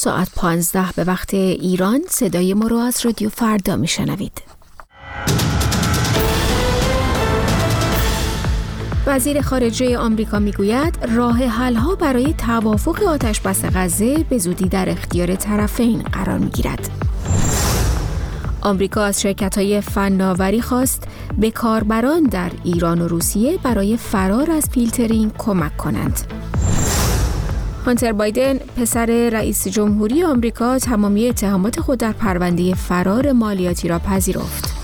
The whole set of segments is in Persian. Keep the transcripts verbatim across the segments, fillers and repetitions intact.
ساعت پانزده به وقت ایران صدای ما رو از رادیو فردا میشنوید. وزیر خارجه آمریکا میگوید راه حل‌ها برای توافق آتش‌بس غزه به زودی در اختیار طرفین قرار میگیرد. آمریکا از شرکت‌های فناوری خواست به کاربران در ایران و روسیه برای فرار از فیلترینگ کمک کنند. هانتر بایدن پسر رئیس جمهوری آمریکا تمامی اتهامات خود در پرونده فرار مالیاتی را پذیرفت.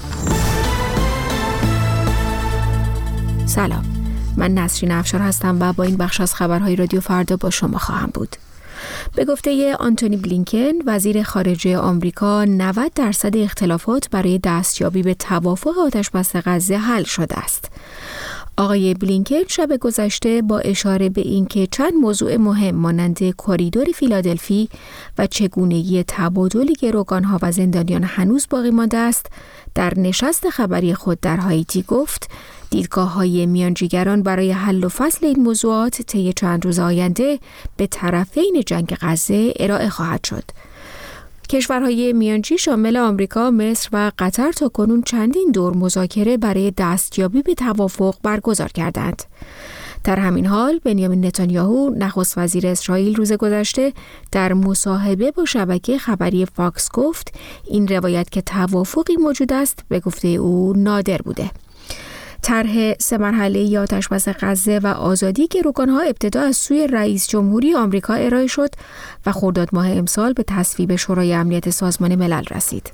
سلام، من نسرین افشار هستم و با این بخش از خبرهای رادیو فردا با شما خواهم بود. به گفته آنتونی بلینکن وزیر خارجه آمریکا، نود درصد اختلافات برای دستیابی به توافق آتش‌بس غزه حل شده است. آقای بلینکن شب گذشته با اشاره به اینکه چند موضوع مهم مانند کریدور فیلادلفی و چگونگی تبادل گروگانها و زندانیان هنوز باقی مانده است، در نشست خبری خود در هایتی گفت دیدگاه‌های میانجیگران برای حل و فصل این موضوعات طی چند روز آینده به طرفین جنگ غزه ارائه خواهد شد. کشورهای میانجی شامل آمریکا، مصر و قطر تا کنون چندین دور مذاکره برای دستیابی به توافق برگزار کردند. در همین حال بنیامین نتانیاهو نخست وزیر اسرائیل روز گذشته در مصاحبه با شبکه خبری فاکس گفت این روایت که توافقی موجود است به گفته او نادر بوده. طرح سه مرحله‌ای آتش‌بس غزه و آزادی گروگان‌ها ابتدا از سوی رئیس جمهوری آمریکا ارائه شد و خرداد ماه امسال به تصویب شورای امنیت سازمان ملل رسید.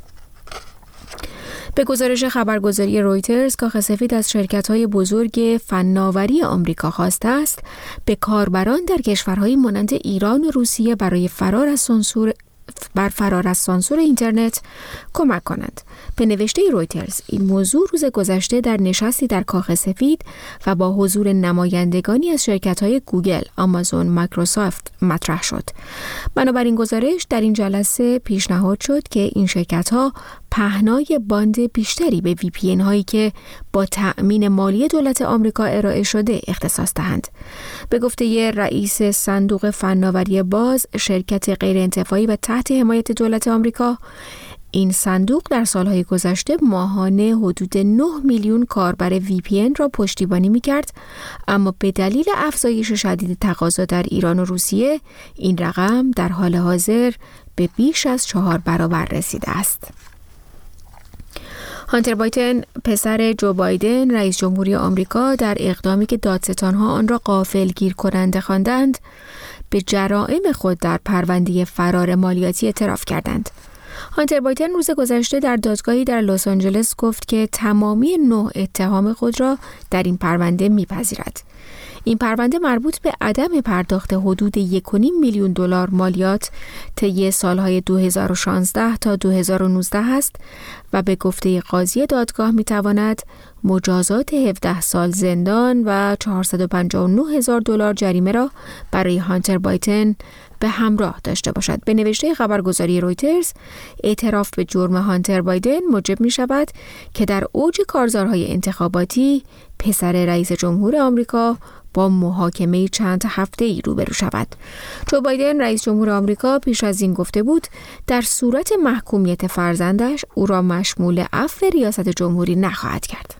به گزارش خبرگزاری رویترز، کاخ سفید از شرکت‌های بزرگ فناوری آمریکا خواسته است به کاربران در کشورهای مانند ایران و روسیه برای فرار از سانسور بر فرار از سانسور اینترنت کمک کنند. به نوشته رویترز این موضوع روز گذشته در نشستی در کاخ سفید و با حضور نمایندگانی از شرکت‌های گوگل، آمازون، مایکروسافت مطرح شد. بنابراین گزارش در این جلسه پیشنهاد شد که این شرکت‌ها پهنای باند بیشتری به وی پی ان هایی که با تأمین مالی دولت آمریکا ارائه شده اختصاص دهند. به گفته رئیس صندوق فناوری باز، شرکت غیرانتفاعی و تحت حمایت دولت آمریکا، این صندوق در سالهای گذشته ماهانه حدود نه میلیون کاربر وی پی ان را پشتیبانی می‌کرد، اما به دلیل افزایش شدید تقاضا در ایران و روسیه این رقم در حال حاضر به بیش از چهار برابر رسیده است. هانتر بایدن پسر جو بایدن رئیس جمهوری آمریکا در اقدامی که دادستان‌ها آن را غافلگیر کننده خواندند به جرائم خود در پرونده فرار مالیاتی اعتراف کردند. هانتر بایدن روز گذشته در دادگاهی در لس آنجلس گفت که تمامی نه اتهام خود را در این پرونده میپذیرد. این پرونده مربوط به عدم پرداخت حدود یک و نیم میلیون دلار مالیات طی سالهای دو هزار و شانزده تا دو هزار و نوزده است و به گفته قاضی دادگاه میتواند مجازات هفده سال زندان و چهارصد و پنجاه و نه هزار دلار جریمه را برای هانتر بایدن به همراه داشته باشد. به نوشته خبرگزاری رویترز، اعتراف به جرم هانتر بایدن موجب می شود که در اوج کارزارهای انتخاباتی پسر رئیس جمهور آمریکا با محاکمه چند هفته‌ای روبرو شود. جو بایدن رئیس جمهور آمریکا پیش از این گفته بود در صورت محکومیت فرزندش او را مشمول عفو ریاست جمهوری نخواهد کرد.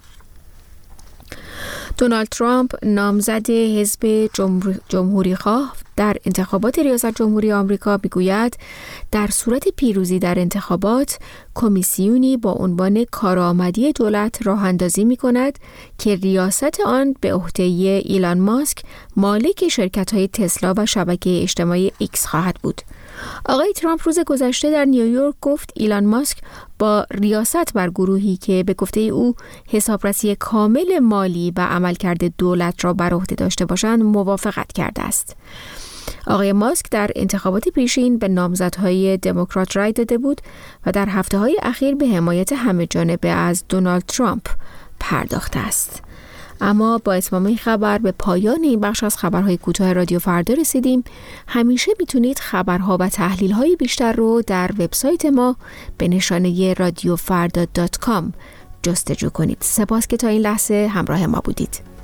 دونالد ترامپ نامزد حزب جمهوری خواه در انتخابات ریاست جمهوری آمریکا میگوید در صورت پیروزی در انتخابات کمیسیونی با عنوان کارآمدی دولت راه اندازی می کند که ریاست آن به عهده ایلان ماسک مالک شرکت‌های تسلا و شبکه اجتماعی ایکس خواهد بود. آقای ترامپ روز گذشته در نیویورک گفت ایلان ماسک با ریاست بر گروهی که به گفته او حسابرسی کامل مالی و عملکرد دولت را بر عهده داشته باشند موافقت کرده است. آقای ماسک در انتخابات پیشین به نامزدهای دموکرات رای داده بود و در هفته‌های اخیر به حمایت همه جانبه از دونالد ترامپ پرداخته است. اما با اتمام این خبر به پایان این بخش از خبرهای کوتاه رادیو فردا رسیدیم. همیشه میتونید خبرها و تحلیل‌های بیشتر رو در وبسایت ما به نشانه رادیو فردا دات کام جستجو کنید. سپاس که تا این لحظه همراه ما بودید.